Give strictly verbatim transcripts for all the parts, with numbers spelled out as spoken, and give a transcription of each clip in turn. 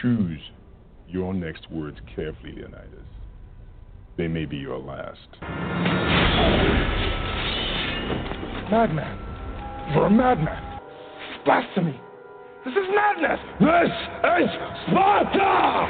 Choose your next words carefully, Leonidas. They may be your last. Madman. You're a madman. Blasphemy. This is madness. This is Sparta!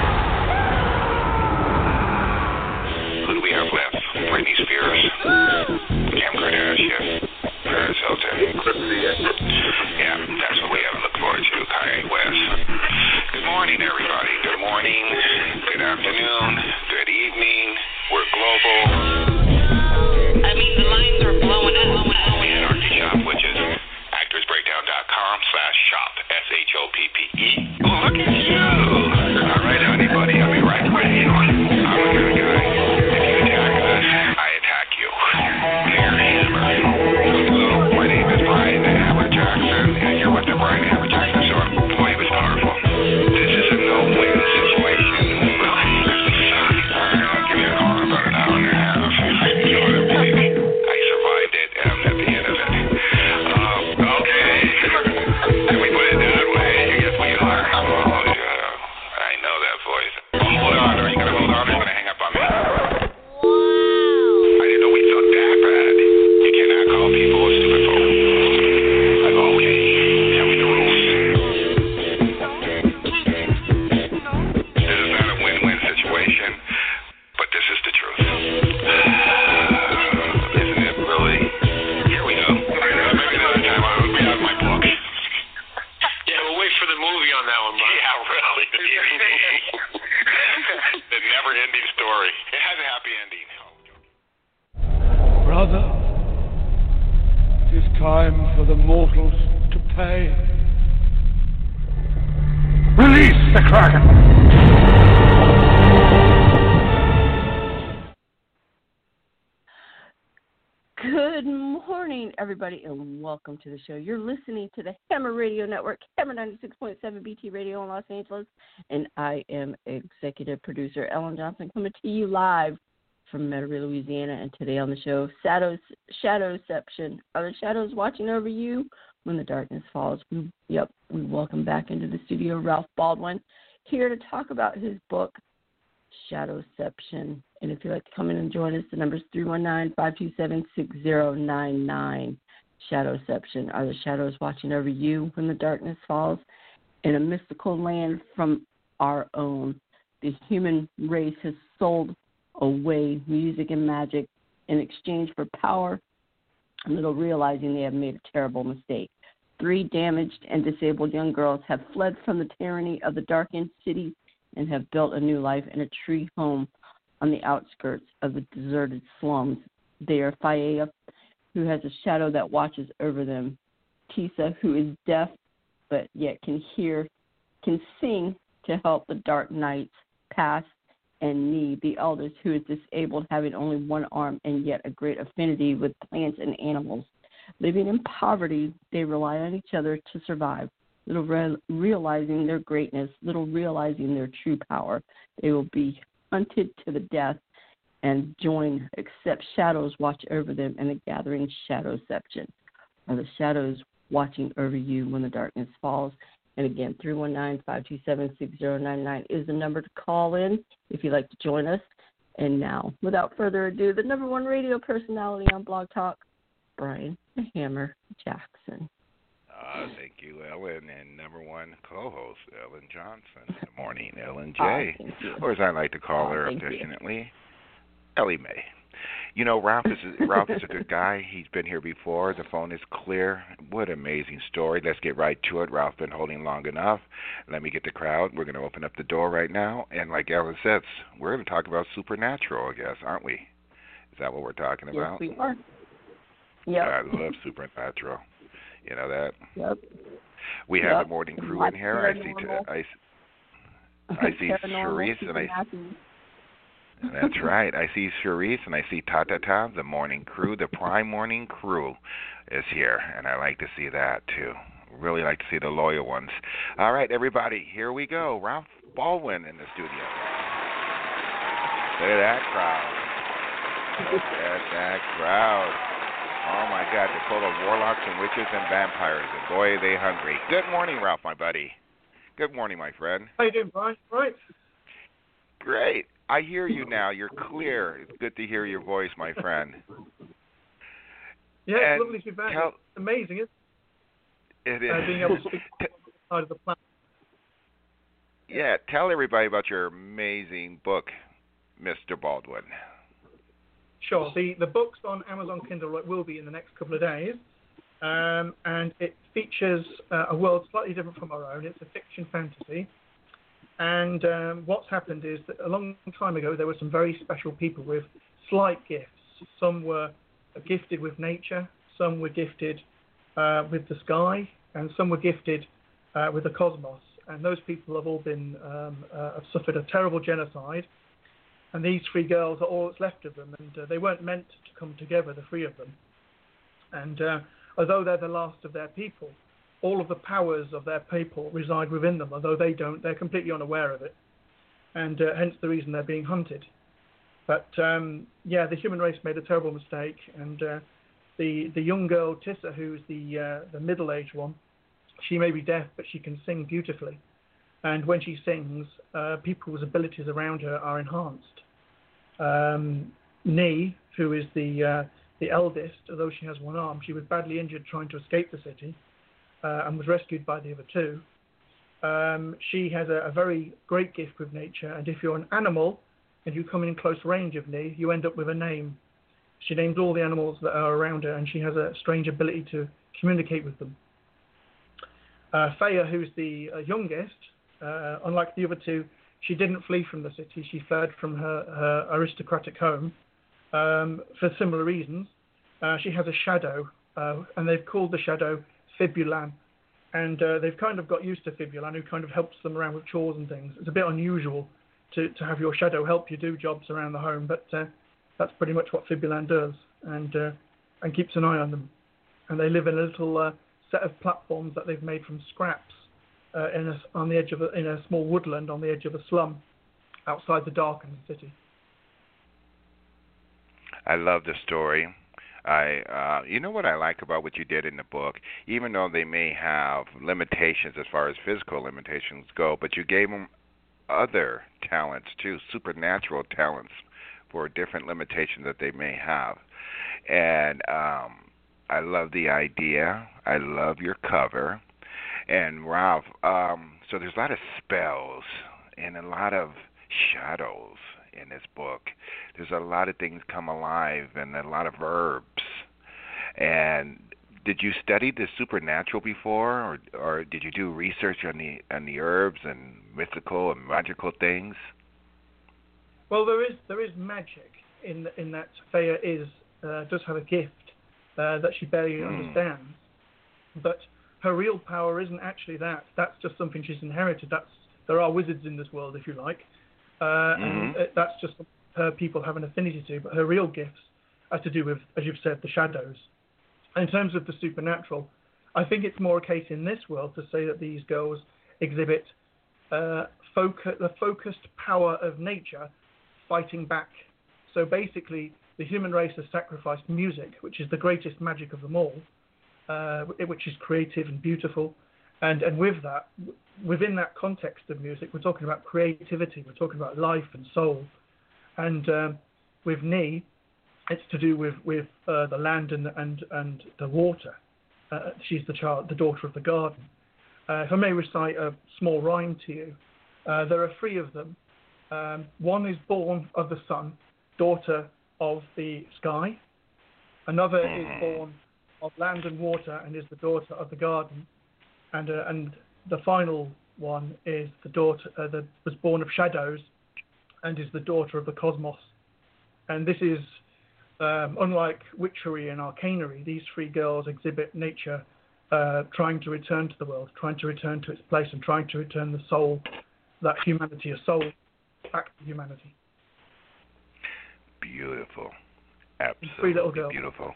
Who do we have left? Britney Spears, Kim Kardashian, Paris Hilton. Yeah, that's what we have to look forward to. Kanye West. Good morning, everybody. Good morning. Good afternoon. Good evening. We're global. I mean, the lines are blowing up. Blowing up. The Anarchy Shop, which is actorsbreakdown.com slash shop, S H O P P E. Oh, look at you. All right, anybody. I'll be right with you. I'm the kind of guy. If you attack us, I attack you. Here, Hammer. Hello, my name is Brian Hammer Jackson, and you're with the Brian Hammer Jackson Show. Boy, it was powerful. This is a no-win situation. Well, I'll give you a call in about an hour and a half. You know what I mean? I survived it, and I'm at the end of it. Um, okay. Can we put it that way? Yes, we are. Oh, yeah. I know that voice. Hold on. Are you going to hold on or are you going to hang up on me? I didn't know we sucked that bad. You cannot call people a stupid phone. Like, okay. Tell me the rules. This is not a win-win situation, but this is the truth. Isn't it really? Here we go. Maybe another time I'll be out of my book. Yeah, we'll wait for the movie on that one, Brian. Yeah, really. The never-ending story. It has a happy ending. Brother, it is time for the mortals to pay. Release the Kraken! Good morning, everybody, and welcome to the show. You're listening to the Hammer Radio Network, Hammer ninety-six point seven B T Radio in Los Angeles, and I am executive producer Ellen Johnson coming to you live from Metairie, Louisiana. And today on the show, Shadows, Shadowception. Are the shadows watching over you when the darkness falls? We, yep, we welcome back into the studio Ralph Baldwin, here to talk about his book, Shadowception. And if you'd like to come in and join us, the number is three one nine, five two seven, six zero nine nine. Shadowception. Are the shadows watching over you when the darkness falls? In a mystical land from our own, the human race has sold away music and magic in exchange for power, little realizing they have made a terrible mistake. Three damaged and disabled young girls have fled from the tyranny of the darkened cities and have built a new life in a tree home on the outskirts of the deserted slums. They are Faea, who has a shadow that watches over them, Tisa, who is deaf but yet can hear, can sing to help the dark nights pass, and Nee, the eldest, who is disabled, having only one arm and yet a great affinity with plants and animals. Living in poverty, they rely on each other to survive. Little re- realizing their greatness, little realizing their true power, they will be hunted to the death and join, except shadows watch over them in the gathering Shadowception. Are the shadows watching over you when the darkness falls? And again, three one nine, five two seven, six zero nine nine is the number to call in if you'd like to join us. And now, without further ado, the number one radio personality on Blog Talk, Brian the Hammer Jackson. Uh, thank you, Ellen, and number one co-host, Ellen Johnson. Good morning, Ellen J. Oh, or as I like to call oh, her affectionately, Ellie Mae. You know, Ralph is a, Ralph is a good guy. He's been here before. The phone is clear. What an amazing story. Let's get right to it. Ralph's been holding long enough. Let me get the crowd. We're going to open up the door right now. And like Ellen says, we're going to talk about supernatural, I guess, aren't we? Is that what we're talking about? Yes, we are. Yep. I love supernatural. You know that? Yep. We have yep. the morning crew in here. I see, t- I, I see Cherise, and I. That's right. I see Cherise, and I see Ta Ta Ta. The morning crew, the prime morning crew, is here, and I like to see that too. Really like to see the loyal ones. All right, everybody, here we go. Ralph Baldwin in the studio. Look at that crowd. Look at that crowd. Oh, my God, they're full of warlocks and witches and vampires, and boy, are they hungry. Good morning, Ralph, my buddy. Good morning, my friend. How you doing, Brian? Right? Great. I hear you now. You're clear. It's good to hear your voice, my friend. Yeah, And it's lovely to be back. tell- It's amazing, isn't It it? Uh, being able to is. speak to the side of the planet. Yeah, tell everybody about your amazing book, Mister Baldwin. Sure. The the book's on Amazon Kindle. It will be in the next couple of days, um, and it features uh, a world slightly different from our own. It's a fiction fantasy, and um, what's happened is that a long time ago there were some very special people with slight gifts. Some were gifted with nature, some were gifted uh, with the sky, and some were gifted uh, with the cosmos. And those people have all been um, uh, have suffered a terrible genocide. And these three girls are all that's left of them, and uh, they weren't meant to come together, the three of them. And uh, although they're the last of their people, all of the powers of their people reside within them. Although they don't, they're completely unaware of it, and uh, hence the reason they're being hunted. But um, yeah, the human race made a terrible mistake, and uh, the the young girl Tissa, who's the uh, the middle-aged one, she may be deaf, but she can sing beautifully. And when she sings, uh, people's abilities around her are enhanced. Um, Nee, who is the uh, the eldest, although she has one arm, she was badly injured trying to escape the city uh, and was rescued by the other two. Um, she has a, a very great gift with nature, and if you're an animal and you come in close range of Nee, you end up with a name. She names all the animals that are around her, and she has a strange ability to communicate with them. Uh, Faya, who's the uh, youngest, uh, unlike the other two, she didn't flee from the city. She fled from her, her aristocratic home um, for similar reasons. Uh, she has a shadow, uh, and they've called the shadow Fibulan. And uh, they've kind of got used to Fibulan, who kind of helps them around with chores and things. It's a bit unusual to, to have your shadow help you do jobs around the home, but uh, that's pretty much what Fibulan does, and uh, and keeps an eye on them. And they live in a little uh, set of platforms that they've made from scraps uh, in a, on the edge of a, in a small woodland on the edge of a slum outside the darkened city. I love the story. I, uh, you know what I like about what you did in the book, even though they may have limitations as far as physical limitations go, but you gave them other talents too, supernatural talents for different limitations that they may have. And um, I love the idea. I love your cover. And Ralph, um, so there's a lot of spells and a lot of shadows in this book. There's a lot of things come alive and a lot of herbs. And did you study the supernatural before, or or did you do research on the on the herbs and mythical and magical things? Well, there is there is magic in in that Faya is uh, does have a gift uh, that she barely mm. understands, but her real power isn't actually that. That's just something she's inherited. That's there are wizards in this world, if you like. Uh, mm-hmm. And uh, that's just her people have an affinity to, but her real gifts are to do with, as you've said, the shadows. In terms of the supernatural, I think it's more a case in this world to say that these girls exhibit uh, foc- the focused power of nature fighting back. So basically, the human race has sacrificed music, which is the greatest magic of them all, uh, which is creative and beautiful. And and with that, within that context of music, we're talking about creativity, we're talking about life and soul. And um, with Nee, it's to do with, with uh, the land and, and, and the water. Uh, she's the child, the daughter of the garden. Uh, if I may recite a small rhyme to you, uh, there are three of them. Um, one is born of the sun, daughter of the sky. Another is born of land and water and is the daughter of the garden. And uh, and the final one is the daughter uh, that was born of shadows, and is the daughter of the cosmos. And this is um, unlike witchery and arcanery. These three girls exhibit nature uh, trying to return to the world, trying to return to its place, and trying to return the soul, that humanity, a soul, back to humanity. Beautiful, absolutely three little girls. Beautiful.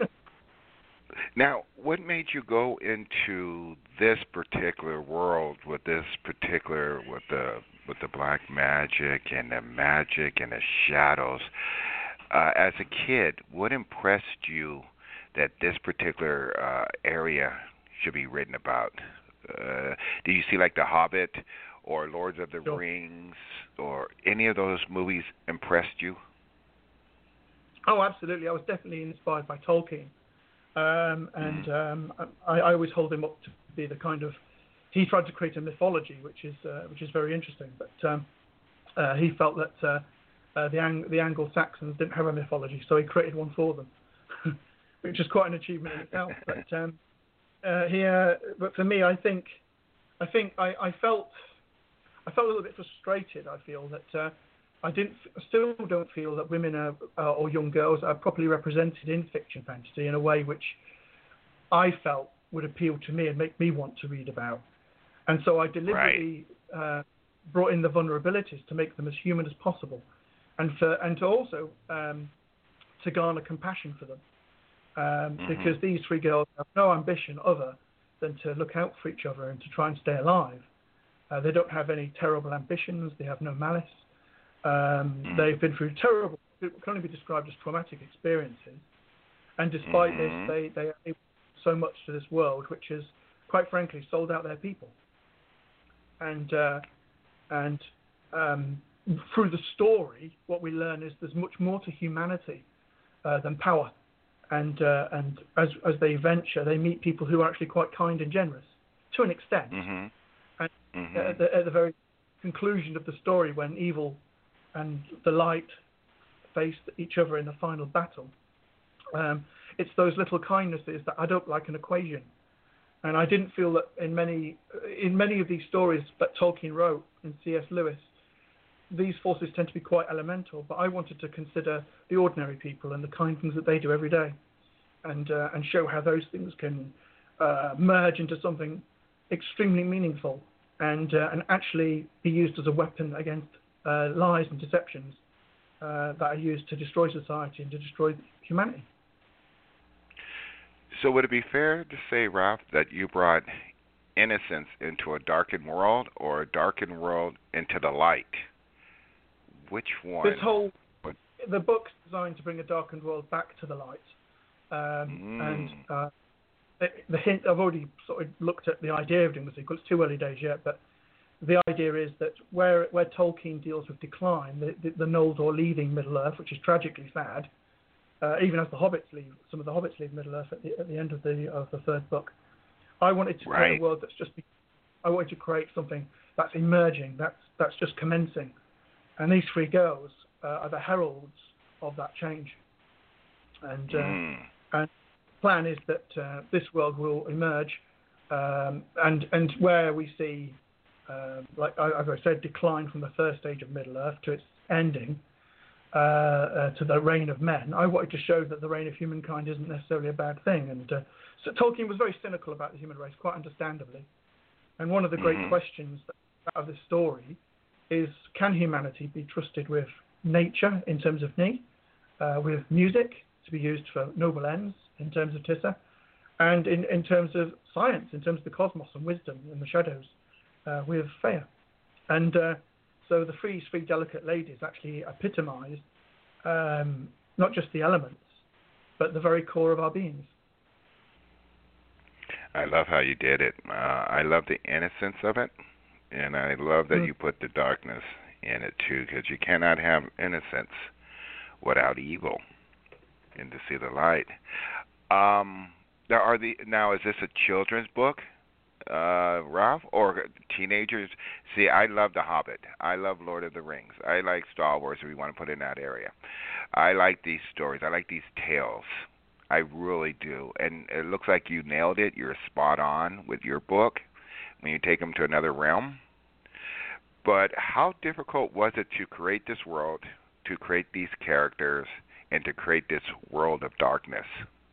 Now, what made you go into this particular world with this particular, with the with the black magic and the magic and the shadows? Uh, as a kid, what impressed you that this particular uh, area should be written about? Uh, do you see like The Hobbit or Lords of the Sure. Rings or any of those movies impressed you? Oh, absolutely. I was definitely inspired by Tolkien. Um, and Mm. um, I, I always hold him up to be the kind of... He tried to create a mythology, which is uh, which is very interesting. But um, uh, he felt that uh, uh, the, Ang- the Anglo-Saxons didn't have a mythology, so he created one for them, which is quite an achievement in itself. But um, uh, he, uh, but for me, I think I think I, I felt I felt a little bit frustrated. I feel that uh, I didn't still don't feel that women are, uh, or young girls are properly represented in fiction fantasy in a way which I felt would appeal to me and make me want to read about. And so I deliberately right. uh, brought in the vulnerabilities to make them as human as possible, and for and to also um, to garner compassion for them, um, mm-hmm. because these three girls have no ambition other than to look out for each other and to try and stay alive. Uh, they don't have any terrible ambitions. They have no malice. Um, mm-hmm. They've been through terrible, it can only be described as traumatic experiences, and despite mm-hmm. this, they they are able so much to this world, which has, quite frankly, sold out their people. And uh, and um, through the story, what we learn is there's much more to humanity uh, than power. And uh, and as as they venture, they meet people who are actually quite kind and generous, to an extent. Mm-hmm. And mm-hmm. at, the, at the very conclusion of the story, when evil and the light face each other in the final battle, um, it's those little kindnesses that add up like an equation. And I didn't feel that in many in many of these stories that Tolkien wrote in C S Lewis, these forces tend to be quite elemental. But I wanted to consider the ordinary people and the kind things that they do every day, and uh, and show how those things can uh, merge into something extremely meaningful and uh, and actually be used as a weapon against uh, lies and deceptions uh, that are used to destroy society and to destroy humanity. So would it be fair to say, Ralph, that you brought innocence into a darkened world or a darkened world into the light? Which one? This whole, the book's designed to bring a darkened world back to the light. Um, mm. And uh, the, the hint, I've already sort of looked at the idea of doing the sequel. It's too early days yet, but the idea is that where where Tolkien deals with decline, the, the, the Noldor leaving Middle-earth, which is tragically sad, Uh, even as the hobbits leave, some of the hobbits leave Middle-earth at the, at the end of the of the third book. I wanted to right. create a world that's just. I wanted to create something that's emerging, that's that's just commencing, and these three girls uh, are the heralds of that change. And uh, mm. and the plan is that uh, this world will emerge, um, and and where we see, uh, like as I said, decline from the first stage of Middle-earth to its ending. Uh, uh, to the reign of men, I wanted to show that the reign of humankind isn't necessarily a bad thing. And uh, so Tolkien was very cynical about the human race, quite understandably. And one of the great mm-hmm. questions out of this story is, can humanity be trusted with nature in terms of Ni, uh, with music to be used for noble ends in terms of Tissa, and in, in terms of science, in terms of the cosmos and wisdom in the shadows, uh, with Freya. And uh, So the three, three delicate ladies actually epitomise um, not just the elements, but the very core of our beings. I love how you did it. Uh, I love the innocence of it, and I love that mm. you put the darkness in it too, because you cannot have innocence without evil, and to see the light. Um, there are the now. Is this a children's book? Uh, Ralph, or teenagers? See, I love The Hobbit. I love Lord of the Rings. I like Star Wars, if we want to put it in that area. I like these stories. I like these tales. I really do. And it looks like you nailed it. You're spot on with your book when you take them to another realm. But how difficult was it to create this world, to create these characters, and to create this world of darkness?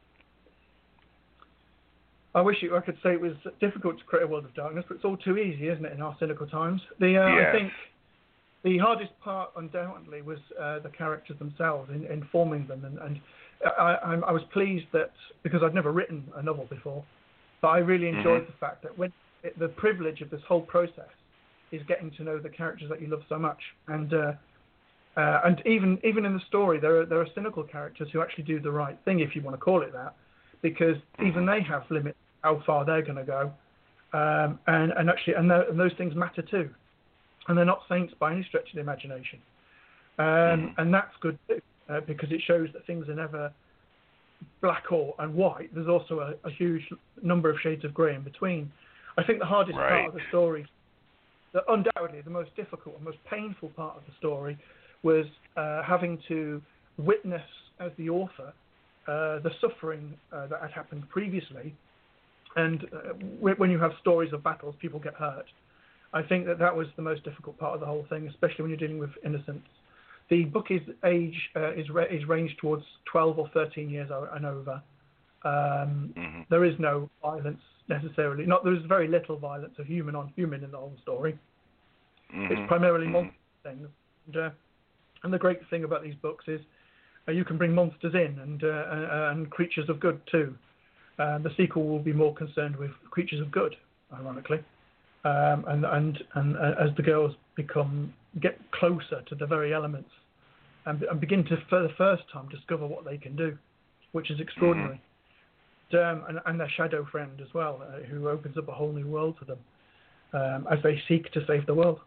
I wish it, I could say it was difficult to create a world of darkness, but it's all too easy, isn't it, in our cynical times? The uh, yes. I think the hardest part, undoubtedly, was uh, the characters themselves, in, in forming them. And, and I, I, I was pleased that, because I'd never written a novel before, but I really enjoyed mm-hmm. the fact that when it, the privilege of this whole process is getting to know the characters that you love so much. And uh, uh, and even even in the story, there are, there are cynical characters who actually do the right thing, if you want to call it that, because even they have limits how far they're going to go, um, and and actually, and, th- and those things matter too, and they're not saints by any stretch of the imagination, um, mm-hmm. and that's good too, uh, because it shows that things are never black or and white. There's also a, a huge number of shades of grey in between. I think the hardest right. part of the story, the, undoubtedly the most difficult and most painful part of the story, was uh, having to witness as the author uh, the suffering uh, that had happened previously. And uh, when you have stories of battles, people get hurt. I think that that was the most difficult part of the whole thing, especially when you're dealing with innocents. The book is age uh, is ra- is ranged towards twelve or thirteen years and over. Um, mm-hmm. There is no violence necessarily. Not there is very little violence of human on human in the whole story. Mm-hmm. It's primarily mm-hmm. monster things. And, uh, and the great thing about these books is uh, you can bring monsters in and uh, uh, and creatures of good too. Uh, the sequel will be more concerned with creatures of good, ironically, um, and and and uh, as the girls become get closer to the very elements and, and begin to for the first time discover what they can do, which is extraordinary. Mm-hmm. Um, and, and their shadow friend as well, uh, who opens up a whole new world to them um, as they seek to save the world.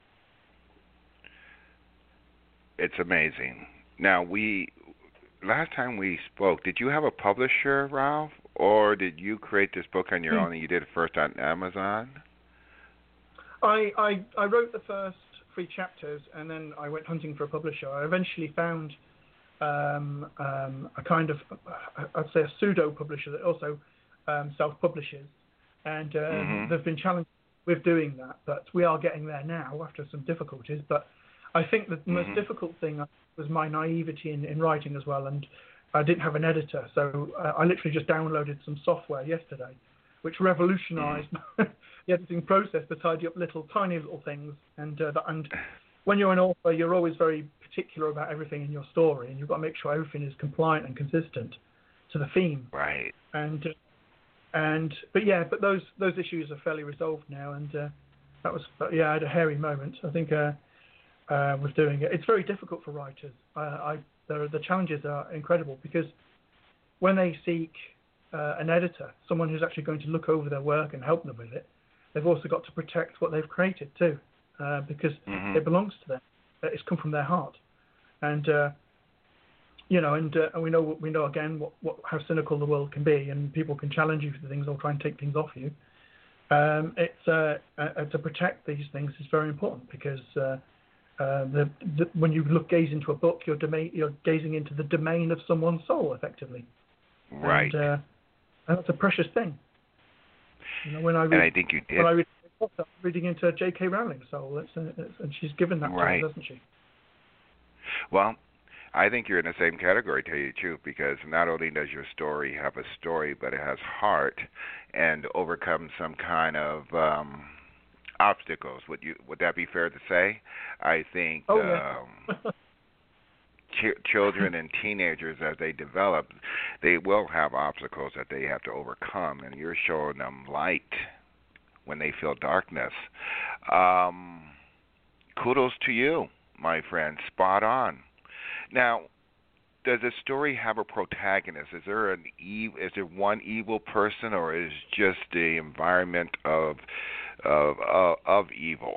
It's amazing. Now, we last time we spoke, did you have a publisher, Ralph, or did you create this book on your mm. own and you did it first on Amazon? I, I I wrote the first three chapters and then I went hunting for a publisher. I eventually found um, um, a kind of, I'd say a pseudo publisher that also um, self-publishes. And uh, mm-hmm. they've been challenged with doing that, but we are getting there now after some difficulties. But I think the mm-hmm. most difficult thing was my naivety in, in writing as well, and I didn't have an editor, so uh, I literally just downloaded some software yesterday, which revolutionised mm-hmm. the editing process to tidy up little, tiny little things. And uh, that, and when you're an author, you're always very particular about everything in your story, and you've got to make sure everything is compliant and consistent to the theme. Right. And uh, and but yeah, but those those issues are fairly resolved now, and uh, that was yeah, I had a hairy moment. I think. Uh, Uh, with doing it, it's very difficult for writers. Uh, I, the, the challenges are incredible because when they seek uh, an editor, someone who's actually going to look over their work and help them with it, they've also got to protect what they've created too, uh, because mm-hmm. it belongs to them. It's come from their heart, and uh, you know, and, uh, and we know we know again what, what how cynical the world can be, and people can challenge you for things or try and take things off you. Um, it's uh, uh, to protect these things is very important because. Uh, Uh, the, the, when you look gaze into a book, you're, domain, you're gazing into the domain of someone's soul, effectively. Right. And, uh, and that's a precious thing. You know, when I read, and I think you did. When I read, I'm reading into J K Rowling's soul, it's, uh, it's, and she's given that right. to us, hasn't she? Well, I think you're in the same category, to tell you the truth, because not only does your story have a story, but it has heart and overcomes some kind of... Um, obstacles. Would you? Would that be fair to say? I think oh, yeah. um, ch- children and teenagers, as they develop, they will have obstacles that they have to overcome, and you're showing them light when they feel darkness. Um, kudos to you, my friend. Spot on. Now, does the story have a protagonist? Is there an ev- Is there one evil person, or is it just the environment of Of, of of evil?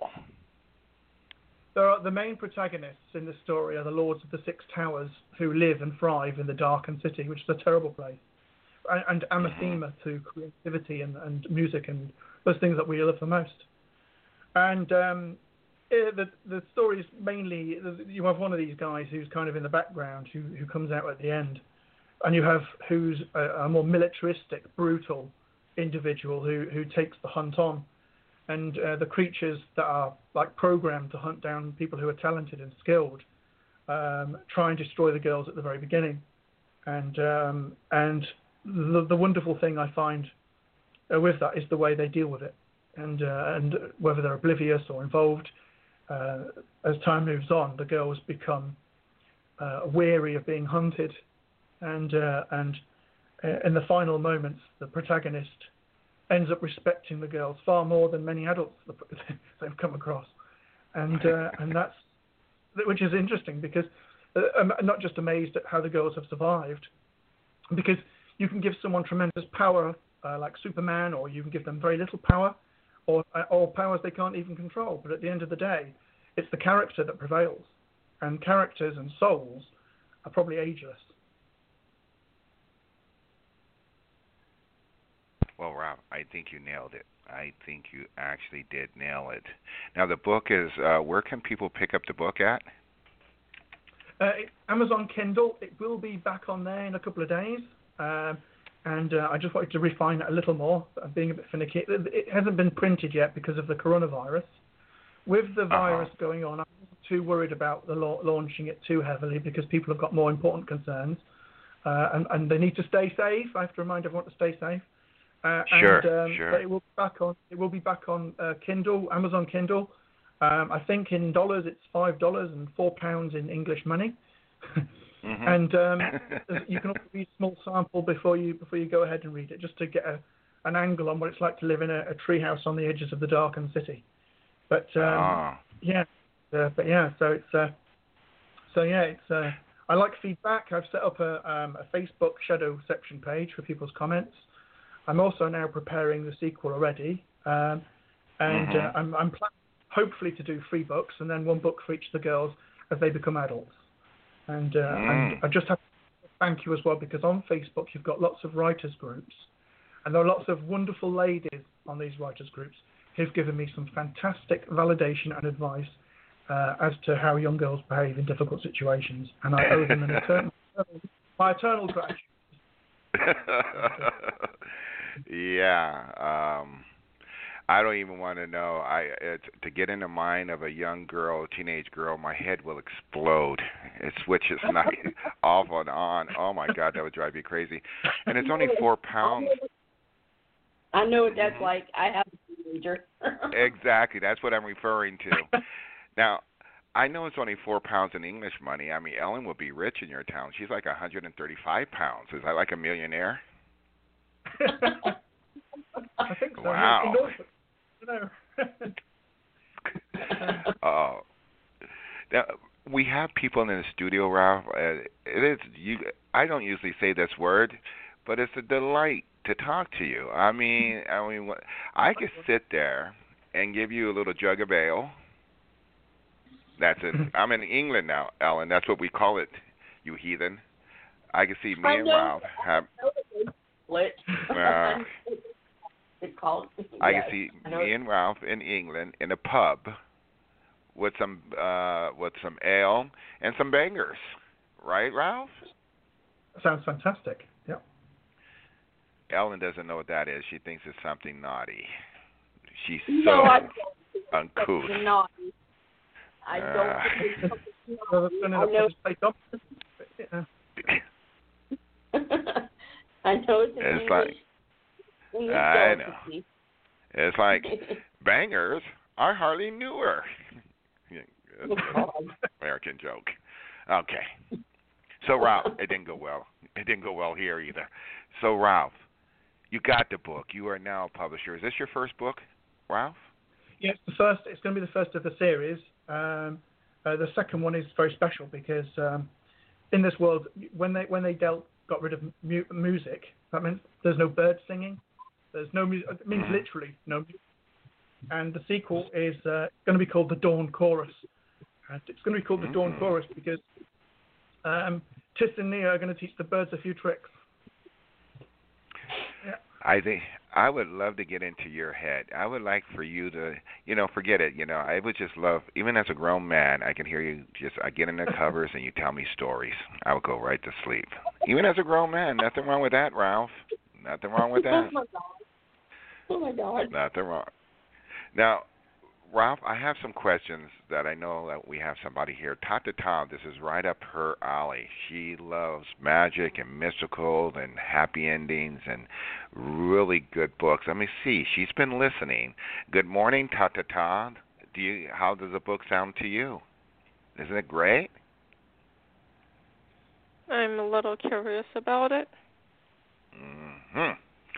There are, the main protagonists in the story are the Lords of the Six Towers, who live and thrive in the darkened city, which is a terrible place, and, and anathema to creativity and, and music and those things that we love the most. And um, it, the the story is mainly you have one of these guys who's kind of in the background who who comes out at the end, and you have who's a, a more militaristic, brutal individual who who takes the hunt on. And uh, the creatures that are like programmed to hunt down people who are talented and skilled, um, try and destroy the girls at the very beginning. And um, and the, the wonderful thing I find uh, with that is the way they deal with it, and uh, and whether they're oblivious or involved. Uh, as time moves on, the girls become uh, weary of being hunted, and uh, and uh, in the final moments, the protagonist ends up respecting the girls far more than many adults they've come across, and uh, and that's which is interesting because uh, I'm not just amazed at how the girls have survived, because you can give someone tremendous power uh, like Superman, or you can give them very little power, or or powers they can't even control. But at the end of the day, it's the character that prevails, and characters and souls are probably ageless. Well, Rob, I think you nailed it. I think you actually did nail it. Now, the book is, uh, where can people pick up the book at? Uh, it, Amazon Kindle, it will be back on there in a couple of days. Um, and uh, I just wanted to refine it a little more. I'm being a bit finicky. It, it hasn't been printed yet because of the coronavirus. With the virus uh-huh. going on, I'm not too worried about the la- launching it too heavily because people have got more important concerns. Uh, and, and they need to stay safe. I have to remind everyone to stay safe. Uh, sure, and, um, sure. But it will be back on. It will be back on uh, Kindle, Amazon Kindle. Um, I think in dollars it's five dollars and four pounds in English money. mm-hmm. And um, you can also read a small sample before you before you go ahead and read it, just to get a, an angle on what it's like to live in a, a treehouse on the edges of the darkened city. But um, oh. yeah, uh, but yeah, so it's uh, so yeah, it's. Uh, I like feedback. I've set up a, um, a Facebook shadow section page for people's comments. I'm also now preparing the sequel already, um, and mm-hmm. uh, I'm, I'm planning hopefully to do three books and then one book for each of the girls as they become adults. And, uh, mm. and I just have to thank you as well, because on Facebook you've got lots of writers groups, and there are lots of wonderful ladies on these writers groups who've given me some fantastic validation and advice uh, as to how young girls behave in difficult situations, and I owe them an eternal, my eternal gratitude. yeah, um, I don't even want to know. I it's, to get in the mind of a young girl, a teenage girl, my head will explode. It switches night off and on. Oh my God, that would drive me crazy. And it's only four pounds. I know what that's like. I have a teenager. Exactly, that's what I'm referring to. Now, I know it's only four pounds in English money. I mean, Ellen would be rich in your town. She's like one hundred thirty-five pounds. Is that like a millionaire? I think so. Wow. No. Oh, now we have people in the studio, Ralph. Uh, it is you. I don't usually say this word, but it's a delight to talk to you. I mean, I mean, I could sit there and give you a little jug of ale. That's it. I'm in England now, Ellen. That's what we call it, you heathen. I can see me I and know. Ralph have. Split. Uh, it's called. I yes, can see I know me and Ralph in England in a pub with some uh, with some ale and some bangers, right, Ralph? Sounds fantastic. Yeah. Ellen doesn't know what that is. She thinks it's something naughty. She's no, so I don't think uncouth. it's naughty. I don't Uh, think it's something So naughty. that's I know. play dump. Yeah. I know it's an It's English. like- English I know. delicacy. It's like bangers. I hardly knew her. Oh, God. American joke. Okay. So Ralph, it didn't go well. It didn't go well here either. So Ralph, you got the book. You are now a publisher. Is this your first book, Ralph? Yeah, it's the first. It's going to be the first of the series. Um, uh, the second one is very special because um, in this world, when they when they dealt got rid of mu- music, that meant there's no bird singing. There's no music. It means literally no music. And the sequel is uh, going to be called The Dawn Chorus. And it's going to be called The Dawn Chorus because um, Tis and Nia are going to teach the birds a few tricks. Yeah. I think I would love to get into your head. I would like for you to, you know, forget it. You know, I would just love, even as a grown man, I can hear you just, I get in the covers and you tell me stories. I would go right to sleep. Even as a grown man, nothing wrong with that, Ralph. Nothing wrong with that. Oh, my God. Oh, my God. Nothing wrong. Now, Ralph, I have some questions that I know that we have somebody here. Tata Tom, this is right up her alley. She loves magic and mystical and happy endings and really good books. Let me see. She's been listening. Good morning, Tata Tom. Do you? How does the book sound to you? Isn't it great? I'm a little curious about it. Mm-hmm.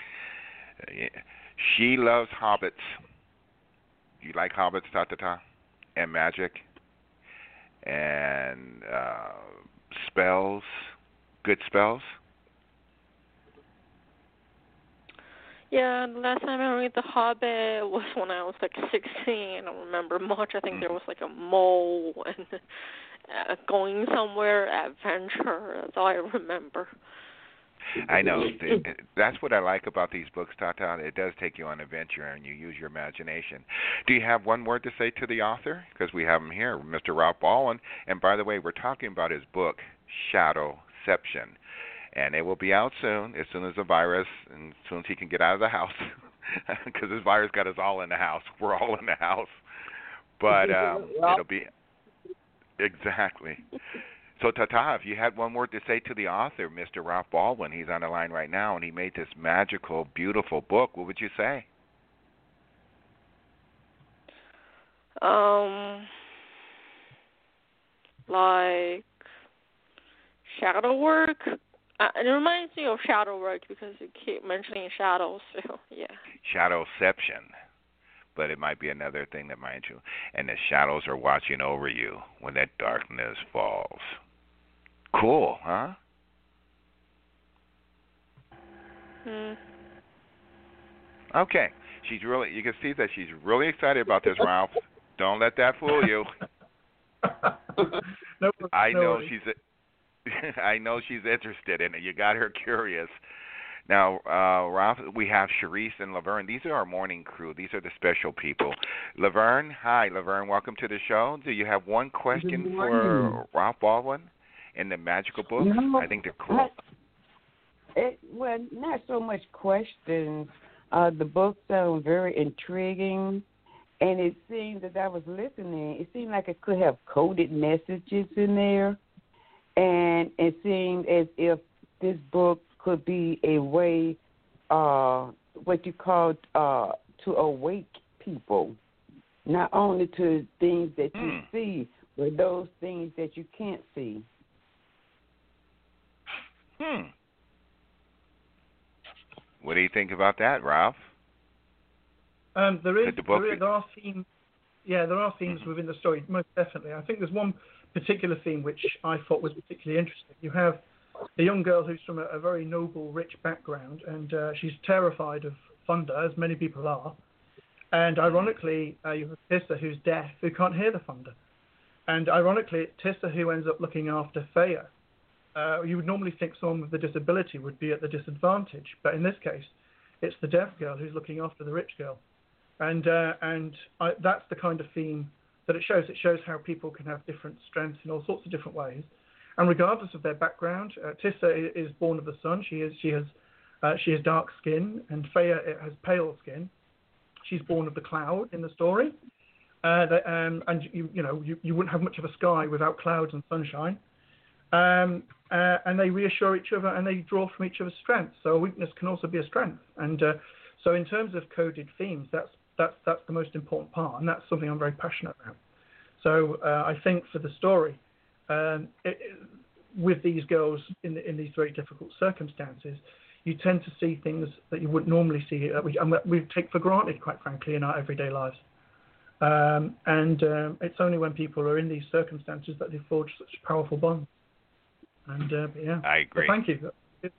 She loves hobbits. You like hobbits, Tata, and magic, and uh, spells, good spells? Yeah, the last time I read The Hobbit was when I was like sixteen. I don't remember much. I think Mm. there was like a mole and uh, going somewhere, adventure. That's all I remember. I know. Th- That's what I like about these books, Tata. It does take you on an adventure, and you use your imagination. Do you have one word to say to the author? Because we have him here, Mister Ralph Baldwin. And by the way, we're talking about his book, Shadowception. And it will be out soon, as soon as the virus, and as soon as he can get out of the house. Because this virus got us all in the house. We're all in the house. But um, it'll be... Exactly. So, Tata, if you had one word to say to the author, Mister Ralph Baldwin, he's on the line right now, and he made this magical, beautiful book, what would you say? Um, like shadow work. Uh, it reminds me of shadow work because you keep mentioning shadows. So yeah. Shadowception. But it might be another thing that might you. And the shadows are watching over you when that darkness falls. Cool, huh? Hmm. Okay. She's really, you can see that she's really excited about this, Ralph. Don't let that fool you. no, I no know worries. she's, I know she's interested in it. You got her curious. Now, uh, Ralph, we have Sharice and Laverne. These are our morning crew. These are the special people. Laverne, hi, Laverne. Welcome to the show. Do you have one question for Ralph Baldwin in the magical book? No, I think they're cool. I, it, well, not so much questions. Uh, the book sounds very intriguing, and it seemed that I was listening. It seemed like it could have coded messages in there, and it seemed as if this book could be a way, uh, what you call, uh, to awake people, not only to things that you Hmm. see, but those things that you can't see. Hmm. What do you think about that, Ralph? Um, there is, Could the book there, be- is- there are themes. Yeah, there are themes Mm-hmm. within the story, most definitely. I think there's one particular theme which I thought was particularly interesting. You have a young girl who's from a, a very noble, rich background, and uh, she's terrified of thunder, as many people are. And ironically, uh, you have Tissa, who's deaf, who can't hear the thunder. And ironically, it's Tissa who ends up looking after Thea. Uh, you would normally think someone with a disability would be at the disadvantage, but in this case, it's the deaf girl who's looking after the rich girl. And uh, and I, that's the kind of theme that it shows. It shows how people can have different strengths in all sorts of different ways. And regardless of their background, uh, Tissa is born of the sun. She is she has uh, she has dark skin, and Thea has pale skin. She's born of the cloud in the story, uh, that, um, and you you know you, you wouldn't have much of a sky without clouds and sunshine. Um, uh, and they reassure each other, and they draw from each other's strengths. So a weakness can also be a strength. And uh, so in terms of coded themes, that's that's that's the most important part, and that's something I'm very passionate about. So uh, I think for the story. Um, it, it, with these girls in, the, in these very difficult circumstances, you tend to see things that you wouldn't normally see, uh, we, and we take for granted, quite frankly, in our everyday lives. Um, and um, it's only when people are in these circumstances that they forge such powerful bonds. And uh, yeah, I agree. So thank you.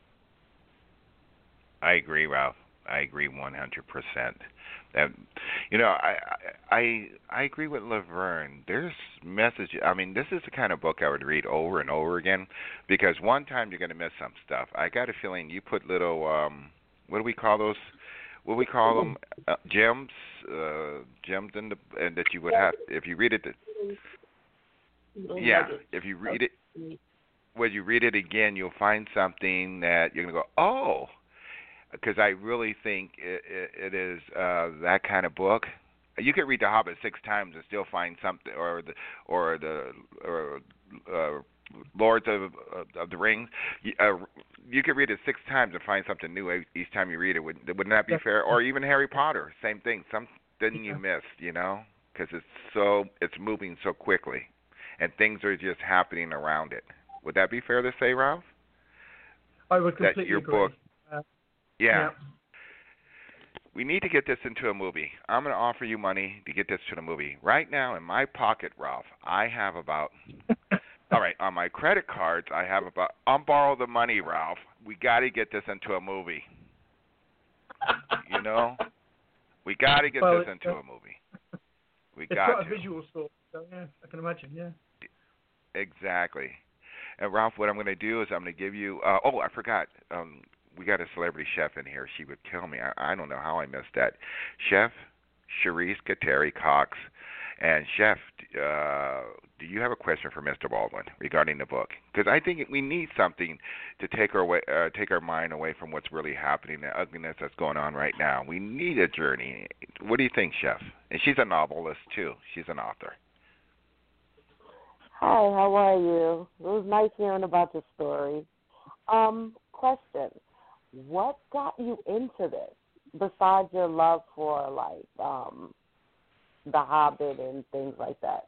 I agree, Ralph. I agree one hundred percent. That, you know, I, I I agree with Laverne. There's message. I mean, this is the kind of book I would read over and over again, because one time you're going to miss some stuff. I got a feeling you put little, um, what do we call those? What do we call them? Uh, gems, uh, gems in the, and that you would have if you read it. The, yeah, if you read it, when you read it again, you'll find something that you're going to go, oh. Because I really think it, it, it is uh, that kind of book. You could read The Hobbit six times and still find something, or the or the or, uh, Lords of of the Rings. You, uh, you could read it six times and find something new each time you read it. Would wouldn't that be fair? Or even Harry Potter, same thing. Something you missed, you know, because it's so it's moving so quickly, and things are just happening around it. Would that be fair to say, Ralph? I would completely that your agree. book. Uh, Yeah. yeah. We need to get this into a movie. I'm going to offer you money to get this to the movie. Right now in my pocket, Ralph, I have about, all right, on my credit cards, I have about, I'll borrow the money, Ralph. We got to get this into a movie. You know, we got to get well, this into uh, a movie. We it's got got to. a visual story, so yeah, I can imagine. Yeah. Exactly. And Ralph, what I'm going to do is I'm going to give you. Uh, oh, I forgot. Um, we got a celebrity chef in here. She would kill me. I, I don't know how I missed that. Chef Cherise Kateri Cox. And Chef, uh, do you have a question for Mister Baldwin regarding the book? Because I think we need something to take our way, uh, take our mind away from what's really happening, the ugliness that's going on right now. We need a journey. What do you think, Chef? And she's a novelist too. She's an author. Hi, how are you? It was nice hearing about your story. Um, question: what got you into this besides your love for like um? The Hobbit and things like that?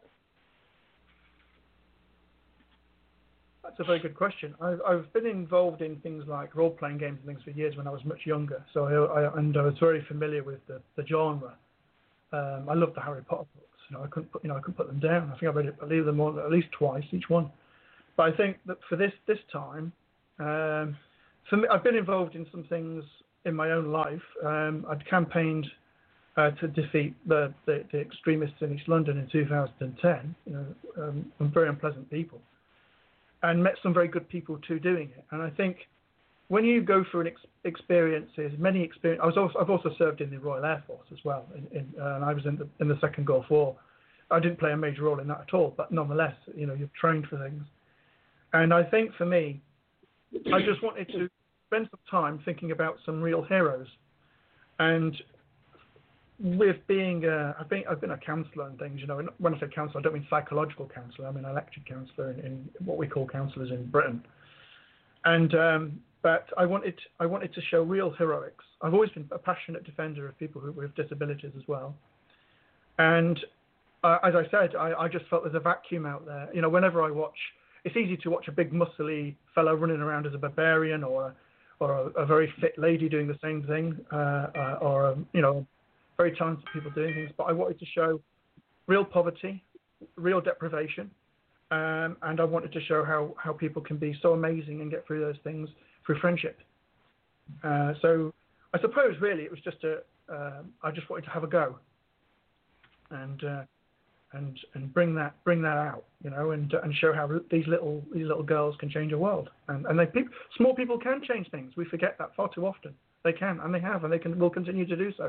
That's a very good question. I've, I've been involved in things like role-playing games and things for years when I was much younger. So I, I and I was very familiar with the, the genre. Um, I loved the Harry Potter books. You know, I couldn't put you know I couldn't put them down. I think I read it, I believe them all, at least twice each one. But I think that for this this time, um, for me, I've been involved in some things in my own life. Um, I'd campaigned Uh, to defeat the, the, the extremists in East London in two thousand ten, you know, um, some very unpleasant people, and met some very good people too doing it. And I think when you go through an ex- experiences, many experience. I was also, I've also served in the Royal Air Force as well, in, in, uh, and I was in the in the Second Gulf War. I didn't play a major role in that at all, but nonetheless, you know, you've trained for things. And I think for me, I just wanted to spend some time thinking about some real heroes, and with being, uh, I've been, I've been a counsellor and things, you know. And when I say counsellor, I don't mean psychological counsellor. I mean elected counsellor in, in what we call counsellors in Britain. And um, but I wanted, I wanted to show real heroics. I've always been a passionate defender of people who, with disabilities as well. And uh, as I said, I, I just felt there's a vacuum out there. You know, whenever I watch, it's easy to watch a big muscly fellow running around as a barbarian, or a, or a, a very fit lady doing the same thing, uh, uh, or a, you know. very talented people doing things, but I wanted to show real poverty, real deprivation, um, and I wanted to show how, how people can be so amazing and get through those things through friendship. Uh, so I suppose really it was just a, uh, I just wanted to have a go, and uh, and and bring that bring that out, you know, and and show how these little these little girls can change a world, and and they people, small people can change things. We forget that far too often. They can, and they have, and they can will continue to do so.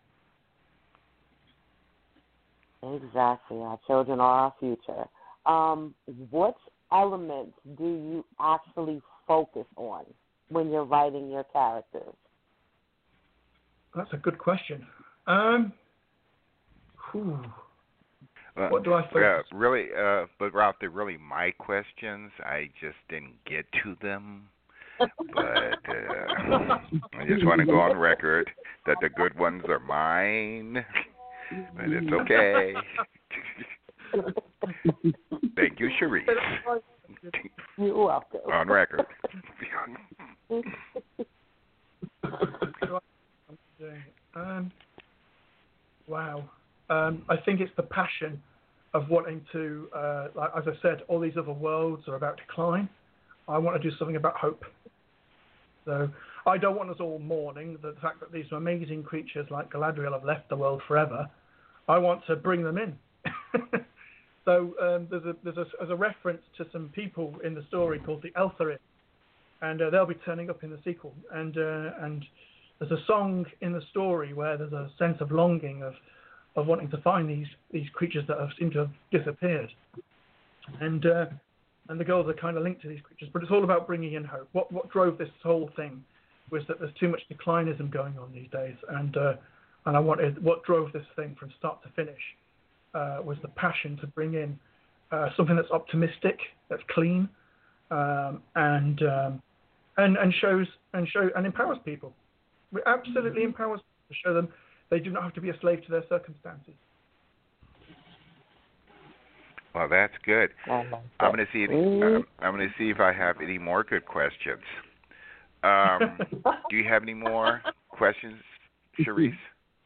Exactly. Our children are our future. Um, what elements do you actually focus on when you're writing your characters? That's a good question. Um, whew. Uh, what do I focus? Uh, really, uh, but Ralph, they're really my questions. I just didn't get to them. But uh, I just want to go on record that the good ones are mine. But it's okay. Thank you, Cherise. You're welcome. On record. um, wow. Um, I think it's the passion of wanting to, uh, like, as I said, all these other worlds are about decline. I want to do something about hope. So I don't want us all mourning the fact that these amazing creatures like Galadriel have left the world forever. I want to bring them in. So um, there's a there's a, there's a reference to some people in the story called the Eltharin, and uh, they'll be turning up in the sequel. And uh, and there's a song in the story where there's a sense of longing of of wanting to find these these creatures that have seemed to have disappeared. And uh, and the girls are kind of linked to these creatures, but it's all about bringing in hope. What what drove this whole thing was that there's too much declinism going on these days, and uh, and I wanted what drove this thing from start to finish. Uh, was the passion to bring in uh, something that's optimistic, that's clean, um, and um, and and shows and show and empowers people. It absolutely empowers people to show them they do not have to be a slave to their circumstances. Well, that's good. I'm going to see. Um, I'm going to see if I have any more good questions. Um, do you have any more questions, Cherise?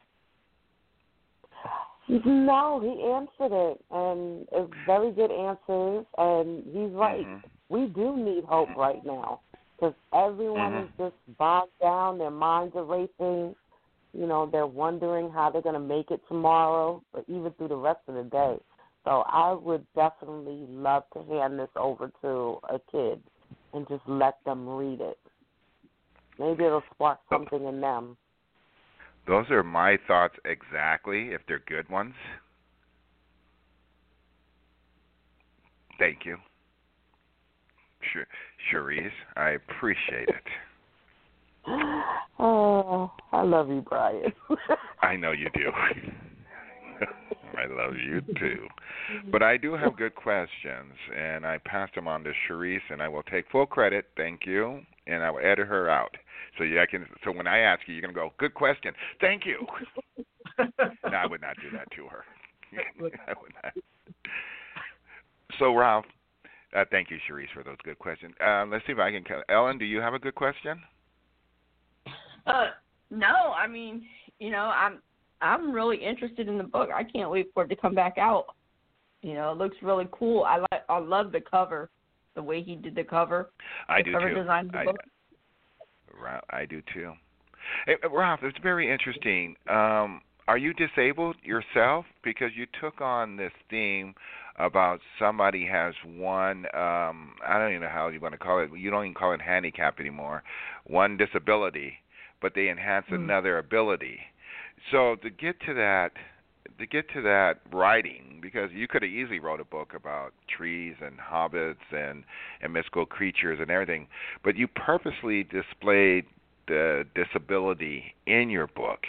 No, he answered it, and it's very good answers, and he's right. Mm-hmm. We do need hope right now because everyone mm-hmm. is just bogged down, their minds are racing, You know, they're wondering how they're going to make it tomorrow or even through the rest of the day. So I would definitely love to hand this over to a kid and just let them read it. Maybe it'll spark something in them. Those are my thoughts exactly, if they're good ones. Thank you. Cherise, I appreciate it. Oh, I love you, Brian. I know you do. I love you too. But I do have good questions, and I passed them on to Cherise, and I will take full credit. Thank you, and I will edit her out. So yeah, I can. So when I ask you, you're gonna go, "Good question, thank you." No, I would not do that to her. I would not. So Ralph, uh, thank you, Cherise, for those good questions. Uh, let's see if I can. Ellen, do you have a good question? Uh, no, I mean, you know, I'm I'm really interested in the book. I can't wait for it to come back out. You know, it looks really cool. I like, I love the cover, the way he did the cover. I the do cover too. Design of the I, book. I do too. Hey, Ralph, it's very interesting. Um, are you disabled yourself? Because you took on this theme about somebody has one, um, I don't even know how you want to call it. You don't even call it handicap anymore. One disability, but they enhance mm. another ability. So to get to that, to get to that writing, because you could have easily wrote a book about trees and hobbits and, and mystical creatures and everything, but you purposely displayed the disability in your book.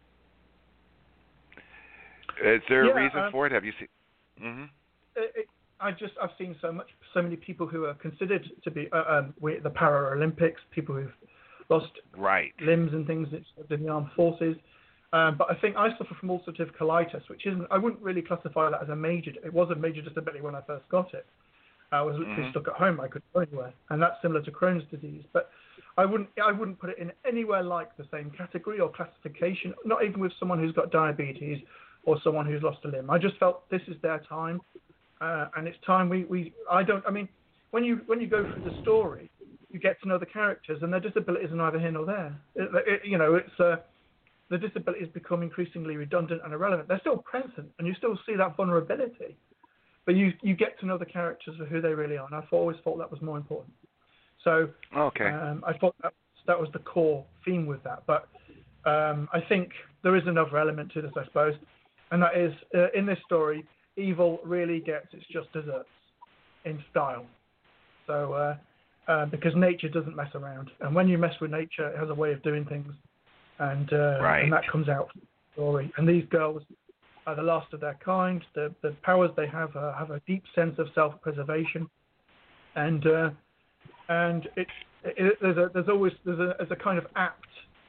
Is there yeah, a reason um, for it? Have you seen? Mm-hmm. It, it, I just I've seen so much, so many people who are considered to be uh, um, the Paralympics, people who've lost right. limbs and things in the armed forces. Um, but I think I suffer from ulcerative colitis, which isn't. I wouldn't really classify that as a major. It was a major disability when I first got it. I was literally mm-hmm. stuck at home. I couldn't go anywhere, and that's similar to Crohn's disease. But I wouldn't. I wouldn't put it in anywhere like the same category or classification. Not even with someone who's got diabetes or someone who's lost a limb. I just felt this is their time, uh, and it's time we, we. I don't. I mean, when you when you go through the story, you get to know the characters, and their disabilities are neither here nor there. It, it, you know, it's. Uh, the disabilities become increasingly redundant and irrelevant. They're still present, and you still see that vulnerability. But you you get to know the characters for who they really are, and I've always thought that was more important. So okay. um, I thought that, that was the core theme with that. But um, I think there is another element to this, I suppose, and that is, uh, in this story, evil really gets its just desserts in style. So uh, uh, because nature doesn't mess around, and when you mess with nature, it has a way of doing things. And uh, right. and that comes out from the story. And these girls are the last of their kind. The the powers they have uh, have a deep sense of self-preservation, and uh, and it's it, there's a there's always there's a there's a kind of apt.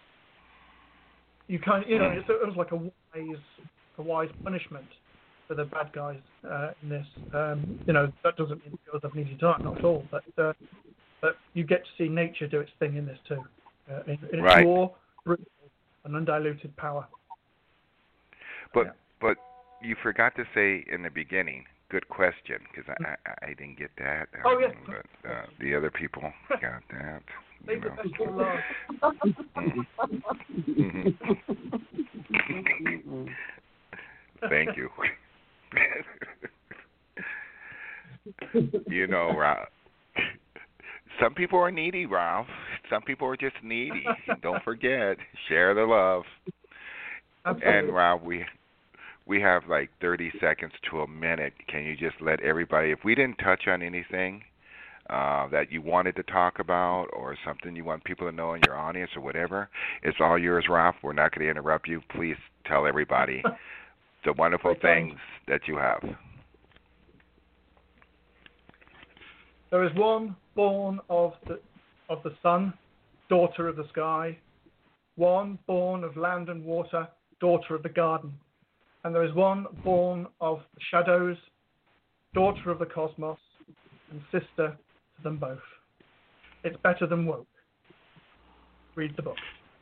You kind of, you know it's almost like a wise a wise punishment for the bad guys uh, in this. Um, you know that doesn't mean the girls have an easy time, not at all. But uh, but you get to see nature do its thing in this too. Uh, in, in right. War, an undiluted power. But yeah. but you forgot to say in the beginning, good question, because I, I I didn't get that. Oh yeah. But uh, the other people got that. Leave the best for last. Thank you. You know, Ralph. Some people are needy, Ralph. Some people are just needy. Don't forget, share the love. Absolutely. And Ralph, we we have like thirty seconds to a minute. Can you just let everybody, if we didn't touch on anything uh, that you wanted to talk about or something you want people to know in your audience or whatever, it's all yours, Ralph. We're not going to interrupt you. Please tell everybody the wonderful things that you have. There is one born of the of the sun, daughter of the sky, one born of land and water, daughter of the garden, and there is one born of the shadows, daughter of the cosmos, and sister to them both. It's better than woke. Read the book.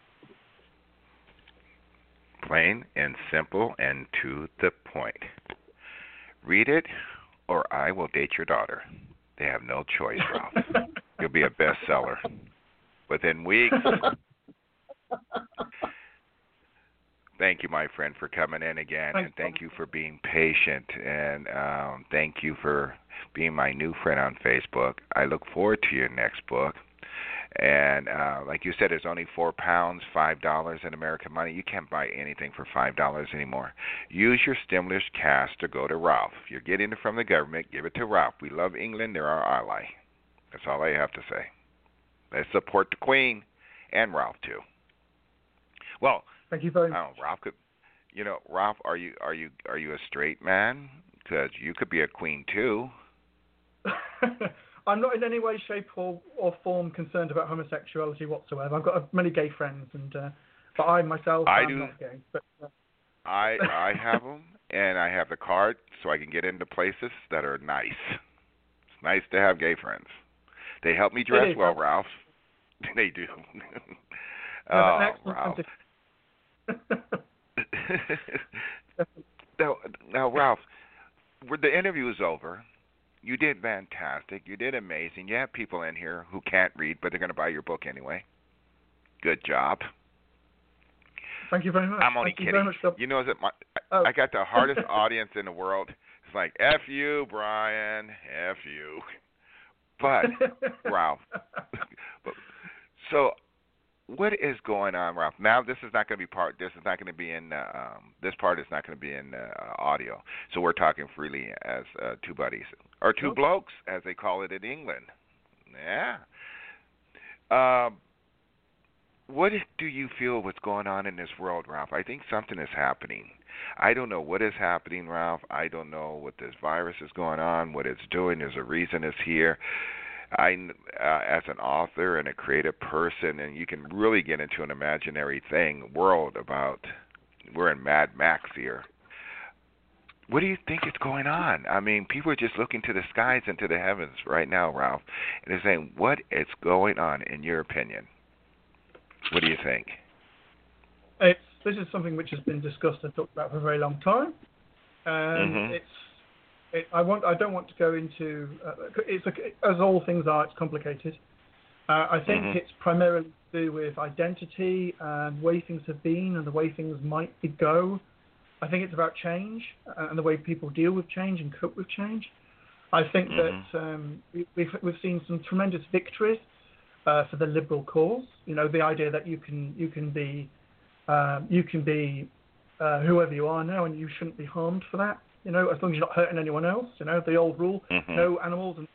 Plain and simple and to the point. Read it, or I will date your daughter. They have no choice, Ralph. You'll be a bestseller within weeks. Thank you, my friend, for coming in again, Thanks, and thank you for being patient, and um, thank you for being my new friend on Facebook. I look forward to your next book. And uh, like you said, it's only four pounds, five dollars in American money. You can't buy anything for five dollars anymore. Use your stimulus cash to go to Ralph. If you're getting it from the government, give it to Ralph. We love England. They're our ally. That's all I have to say. Let's support the Queen and Ralph too. Well, thank you very much. Oh, Ralph could, you know, Ralph, are you are you are you a straight man? Because you could be a queen too. I'm not in any way, shape, or, or form concerned about homosexuality whatsoever. I've got uh, many gay friends, and uh, but I myself I am do. not gay. But uh... I I have them, and I have the card, so I can get into places that are nice. It's nice to have gay friends. They help me dress well, Ralph. They do. Oh, Ralph. now, now, Ralph, the interview is over. You did fantastic. You did amazing. You have people in here who can't read, but they're going to buy your book anyway. Good job. Thank you very much. I'm only Thank kidding. You, very much. You know that my oh. I got the hardest audience in the world. It's like F you, Brian. F you. But Ralph. but, so. What is going on, Ralph? Now this is not going to be part. This is not going to be in. Uh, um, this part is not going to be in uh, audio. So we're talking freely as uh, two buddies or two blokes, as they call it in England. Yeah. Um, what do you feel what's going on in this world, Ralph? I think something is happening. I don't know what is happening, Ralph. I don't know what this virus is going on, what it's doing. There's a reason it's here. I, uh, as an author and a creative person, and you can really get into an imaginary thing, world about, we're in Mad Max here. What do you think is going on? I mean, people are just looking to the skies and to the heavens right now, Ralph, and they're saying, what is going on in your opinion? What do you think? It's, this is something which has been discussed and talked about for a very long time. And mm-hmm. it's It, I want. I don't want to go into. Uh, it's a, as all things are. It's complicated. Uh, I think mm-hmm. it's primarily to do with identity and the way things have been and the way things might be go. I think it's about change and the way people deal with change and cope with change. I think mm-hmm. that um, we, we've we've seen some tremendous victories uh, for the liberal cause. You know, the idea that you can you can be um, you can be uh, whoever you are now and you shouldn't be harmed for that. You know, as long as you're not hurting anyone else, you know, the old rule, mm-hmm. no animals. And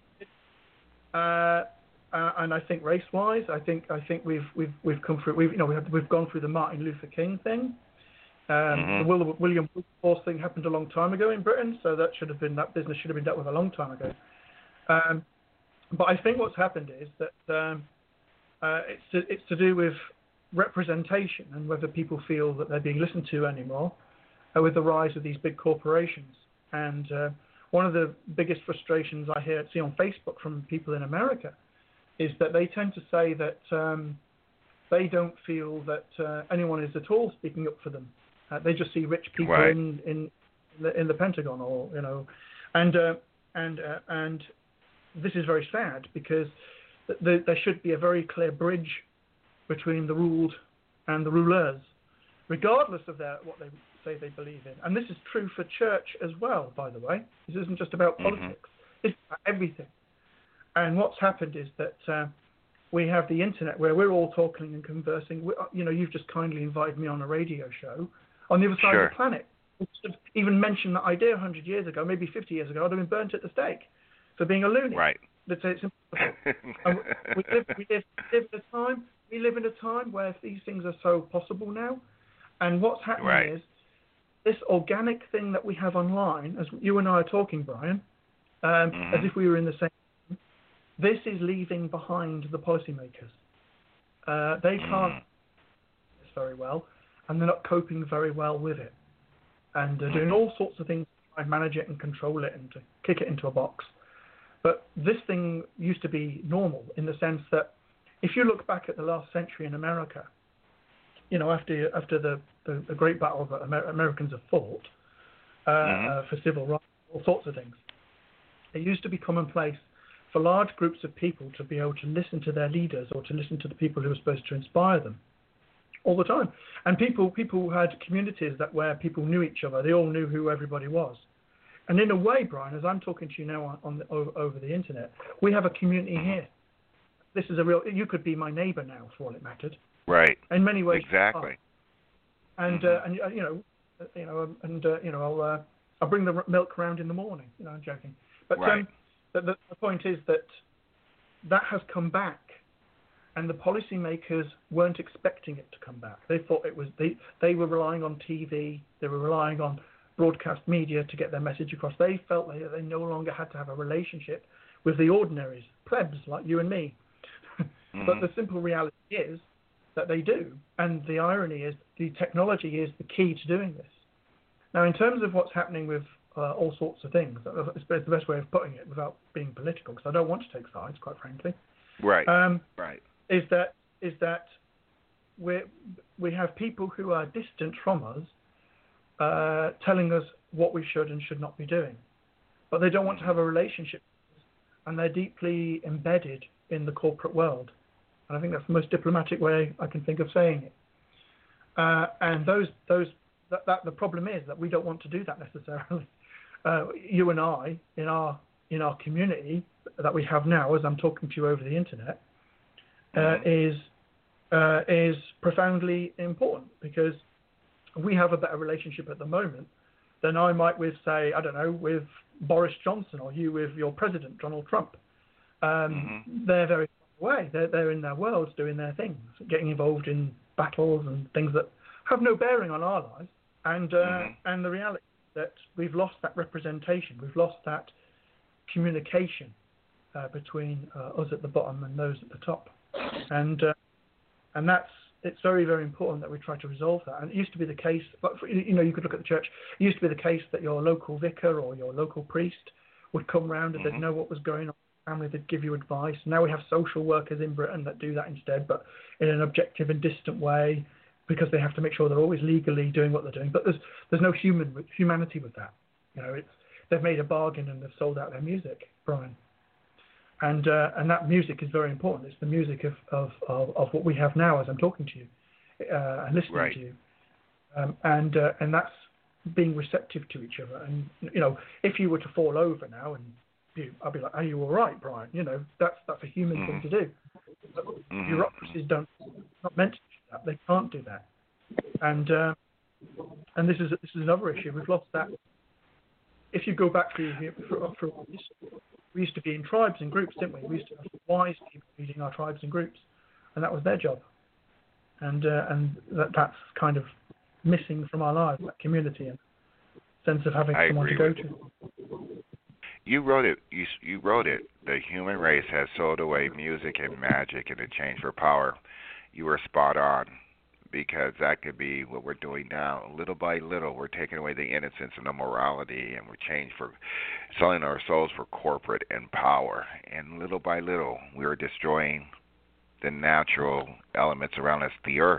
uh, uh, and I think race-wise, I think I think we've we've we've come through. We've you know we've we've gone through the Martin Luther King thing. Um, mm-hmm. The Will, William Wilberforce thing happened a long time ago in Britain, so that should have been that business should have been dealt with a long time ago. Um, but I think what's happened is that um, uh, it's to, it's to do with representation and whether people feel that they're being listened to anymore. Uh, with the rise of these big corporations. And uh, one of the biggest frustrations I hear see on Facebook from people in America is that they tend to say that um, they don't feel that uh, anyone is at all speaking up for them. Uh, they just see rich people right. in, in, the, in the Pentagon, or you know, and uh, and uh, and this is very sad because th- th- there should be a very clear bridge between the ruled and the rulers, regardless of their what they say they believe in. And this is true for church as well, by the way. This isn't just about mm-hmm. politics. It's about everything. And what's happened is that uh, we have the internet where we're all talking and conversing. We, you know, you've just kindly invited me on a radio show on the other side sure. of the planet. We should have even mentioned that idea one hundred years ago, maybe fifty years ago, I'd have been burnt at the stake for being a loony. Right. That's it's impossible. we, live, we, live, we live in a time. We live in a time where these things are so possible now. And what's happening right. is this organic thing that we have online, as you and I are talking, Brian, um, mm-hmm. as if we were in the same room, this is leaving behind the policymakers. Uh, they can't mm. this very well, and they're not coping very well with it. And they're doing all sorts of things to try and manage it and control it and to kick it into a box. But this thing used to be normal in the sense that if you look back at the last century in America, you know, after after the, the, the great battle that Amer- Americans have fought uh, mm-hmm. uh, for civil rights, all sorts of things, it used to be commonplace for large groups of people to be able to listen to their leaders or to listen to the people who were supposed to inspire them. all the time. And people people had communities that where people knew each other. They all knew who everybody was. And in a way, Brian, as I'm talking to you now on, on the, over, over the internet, we have a community here. This is a real. You could be my neighbour now, for all it mattered. Right. In many ways. Exactly. And mm-hmm. uh, and uh, you know, you know, and uh, you know, I'll uh, I'll bring the milk round in the morning. You know, I'm joking. But right. um, the, the, the point is that that has come back, and the policymakers weren't expecting it to come back. They thought it was they they were relying on T V. They were relying on broadcast media to get their message across. They felt that they no longer had to have a relationship with the ordinaries, plebs like you and me. mm-hmm. But the simple reality is that they do. And the irony is the technology is the key to doing this. Now, in terms of what's happening with uh, all sorts of things, it's the best way of putting it without being political, because I don't want to take sides, quite frankly. Right. Um, right. Is that is that we we have people who are distant from us, Uh, telling us what we should and should not be doing. But they don't want to have a relationship with us, and they're deeply embedded in the corporate world. And I think that's the most diplomatic way I can think of saying it. Uh, and those, those, that, that the problem is that we don't want to do that necessarily. Uh, you and I, in our in our community that we have now, as I'm talking to you over the internet, uh, is uh, is profoundly important, because we have a better relationship at the moment than I might with, say, I don't know, with Boris Johnson, or you with your president, Donald Trump. Um, mm-hmm. They're very far away. They're, they're in their worlds doing their things, getting involved in battles and things that have no bearing on our lives. And, uh, mm-hmm. and the reality is that we've lost that representation. We've lost that communication uh, between uh, us at the bottom and those at the top. And, uh, and that's, it's very, very important that we try to resolve that. And it used to be the case, but you know, you could look at the church. It used to be the case that your local vicar or your local priest would come round and mm-hmm. they'd know what was going on in the family. They'd give you advice. Now we have social workers in Britain that do that instead, but in an objective and distant way, because they have to make sure they're always legally doing what they're doing. But there's there's no human humanity with that. You know, it's they've made a bargain and they've sold out their music, Brian. And uh, and that music is very important. It's the music of, of, of, of what we have now as I'm talking to you uh, and listening right. to you. Um, and uh, and that's being receptive to each other. And, you know, if you were to fall over now, and you, I'd be like, are you all right, Brian? You know, that's that's a human mm-hmm. thing to do. But mm-hmm. bureaucracies don't, not meant to do that. They can't do that. And uh, and this is this is another issue. We've lost that. If you go back through for, for we used to be in tribes and groups, didn't we? We used to have wise people leading our tribes and groups, and that was their job. And uh, and that, that's kind of missing from our lives, that community and sense of having I someone to agree go with to. You. you wrote it. You you wrote it. The human race has sold away music and magic in exchange for power. You were spot on, because that could be what we're doing now. Little by little, we're taking away the innocence and the morality, and we're changed for selling our souls for corporate and power. And little by little, we're destroying the natural elements around us, the earth,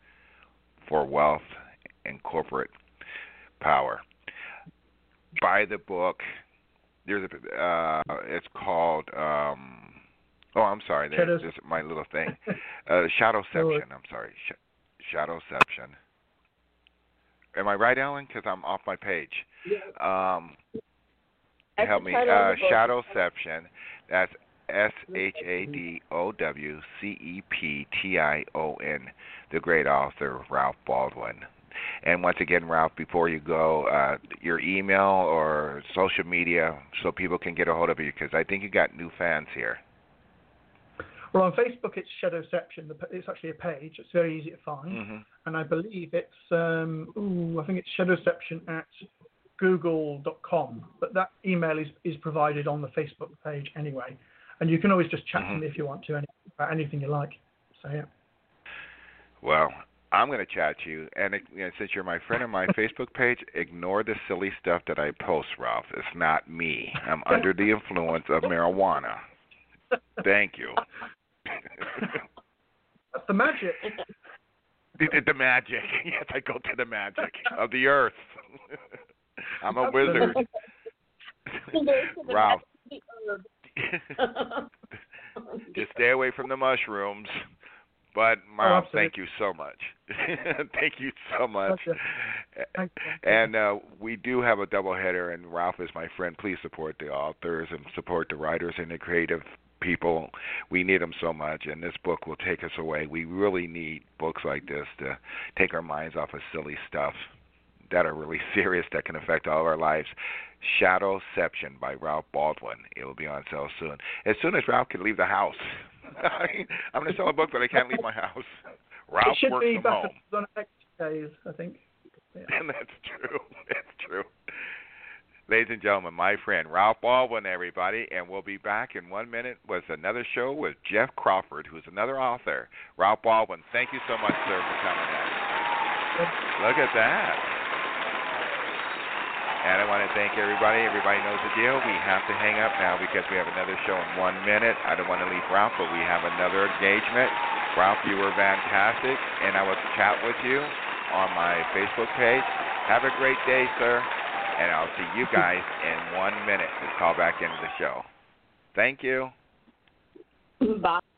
for wealth and corporate power. Buy the book. There's a. Uh, it's called. Um, oh, I'm sorry. There's just my little thing. Uh, Shadowception. I'm sorry. Sh- Shadowception. Am I right, Ellen? Because I'm off my page. Um, help me. Uh, Shadowception. That's S H A D O W C E P T I O N. The great author Ralph Baldwin. And once again, Ralph, before you go, uh, your email or social media so people can get a hold of you, because I think you got new fans here. Well, on Facebook, it's Shadowception. It's actually a page. It's very easy to find. Mm-hmm. And I believe it's, um, ooh, I think it's Shadowception at google dot com. But that email is, is provided on the Facebook page anyway. And you can always just chat mm-hmm. to me if you want to, any, about anything you like. So, yeah. Well, I'm going to chat to you. And it, you know, since you're my friend on my Facebook page, ignore the silly stuff that I post, Ralph. It's not me. I'm under the influence of marijuana. Thank you. That's the magic. The, the magic. Yes, I go to the magic of the earth. I'm a wizard. Ralph. Just stay away from the mushrooms. But, Oh, Mom, absolutely. thank you so much. Thank you so much. Pleasure. Thank you. And uh, we do have a doubleheader, and Ralph is my friend. Please support the authors and support the writers and the creative people. We need them so much, and this book will take us away. We really need books like this to take our minds off of silly stuff that are really serious that can affect all of our lives. Shadowception by Ralph Baldwin. It will be on sale soon. As soon as Ralph can leave the house. I'm going to sell a book, but I can't leave my house. Ralph it should works be from back home. on the next days, I think. Yeah. And that's true. That's true. Ladies and gentlemen, my friend Ralph Baldwin, everybody, and we'll be back in one minute with another show with Jeff Crawford, who's another author. Ralph Baldwin, thank you so much, sir, for coming in. Look at that. And I want to thank everybody. Everybody knows the deal. We have to hang up now because we have another show in one minute. I don't want to leave Ralph, but we have another engagement. Ralph, you were fantastic, and I will chat with you on my Facebook page. Have a great day, sir, and I'll see you guys in one minute to call back into the show. Thank you. Bye.